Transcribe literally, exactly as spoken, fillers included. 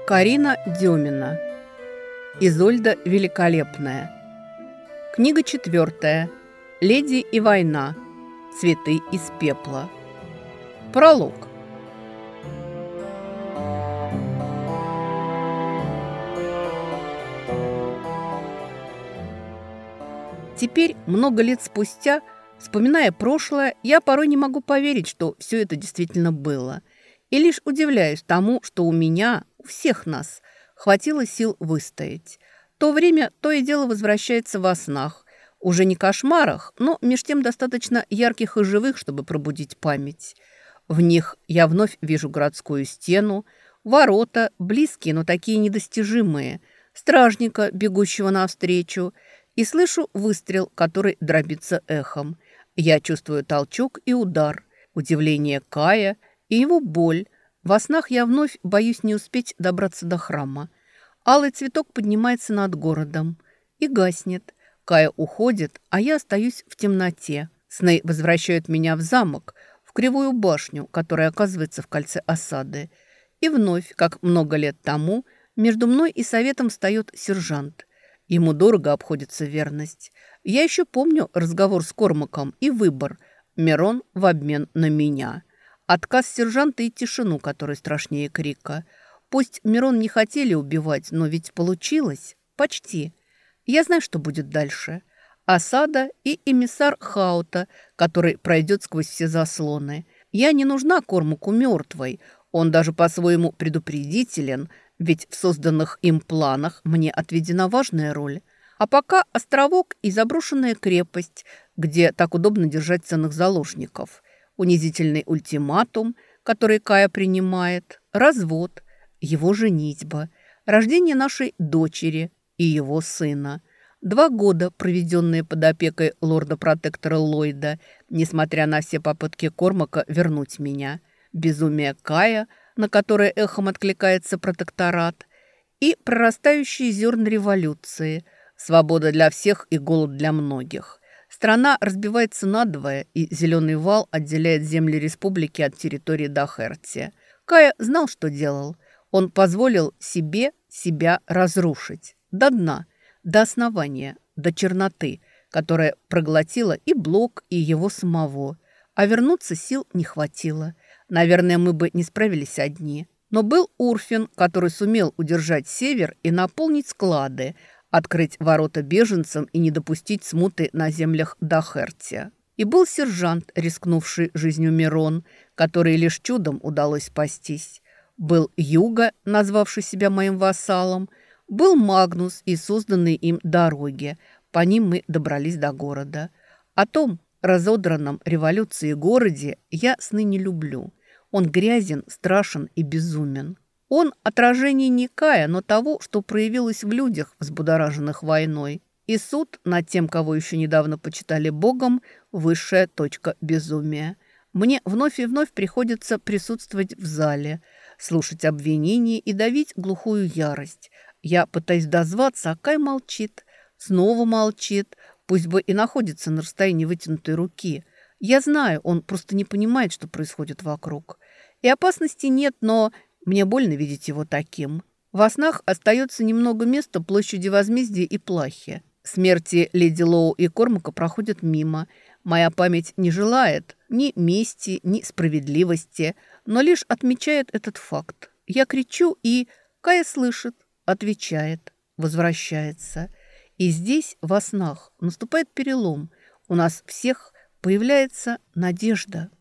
Карина Дёмина. Изольда Великолепная. Книга четвертая. Леди и война. Цветы из пепла. Пролог. Теперь, много лет спустя, вспоминая прошлое, я порой не могу поверить, что все это действительно было. И лишь удивляюсь тому, что у меня, у всех нас, хватило сил выстоять. То время то и дело возвращается во снах. Уже не кошмарах, но меж тем достаточно ярких и живых, чтобы пробудить память. В них я вновь вижу городскую стену, ворота, близкие, но такие недостижимые, стражника, бегущего навстречу, и слышу выстрел, который дробится эхом. Я чувствую толчок и удар, удивление Кая и его боль. Во снах я вновь боюсь не успеть добраться до храма. Алый цветок поднимается над городом и гаснет. Кая уходит, а я остаюсь в темноте. Сны возвращают меня в замок, в кривую башню, которая оказывается в кольце осады. И вновь, как много лет тому, между мной и советом встает сержант. Ему дорого обходится верность. Я еще помню разговор с Кормаком и выбор. Мирон в обмен на меня. Отказ сержанта и тишину, которая страшнее крика. Пусть Мирон не хотели убивать, но ведь получилось. Почти. Я знаю, что будет дальше. Осада и эмиссар Хаута, который пройдет сквозь все заслоны. Я не нужна Кормаку мертвой. Он даже по-своему предупредителен, ведь в созданных им планах мне отведена важная роль. А пока островок и заброшенная крепость, где так удобно держать ценных заложников. Унизительный ультиматум, который Кая принимает, развод, его женитьба, рождение нашей дочери и его сына. Два года, проведенные под опекой лорда-протектора Ллойда, несмотря на все попытки Кормака вернуть меня. Безумие Кая, на которое эхом откликается протекторат, и прорастающие зерна революции, свобода для всех и голод для многих. Страна разбивается надвое, и зеленый вал отделяет земли республики от территории Дахерти. Кая знал, что делал. Он позволил себе себя разрушить. До дна, до основания, до черноты, которая проглотила и Блок, и его самого. А вернуться сил не хватило. Наверное, мы бы не справились одни. Но был Урфин, который сумел удержать север и наполнить склады, открыть ворота беженцам и не допустить смуты на землях Дахерти. И был сержант, рискнувший жизнью Мирон, который лишь чудом удалось спастись. Был Юга, назвавший себя моим вассалом. Был Магнус и созданные им дороги. По ним мы добрались до города. О том разодранном революции городе я сны не люблю. Он грязен, страшен и безумен. Он отражение не Кая, но того, что проявилось в людях, взбудораженных войной. И суд над тем, кого еще недавно почитали богом, высшая точка безумия. Мне вновь и вновь приходится присутствовать в зале, слушать обвинения и давить глухую ярость. Я пытаюсь дозваться, а Кай молчит, снова молчит, пусть бы и находится на расстоянии вытянутой руки. Я знаю, он просто не понимает, что происходит вокруг. И опасности нет, но мне больно видеть его таким. Во снах остается немного места площади возмездия и плахи. Смерти леди Лоу и Кормака проходят мимо. Моя память не желает ни мести, ни справедливости, но лишь отмечает этот факт. Я кричу, и Кая слышит, отвечает, возвращается. И здесь, во снах, наступает перелом. У нас всех появляется надежда.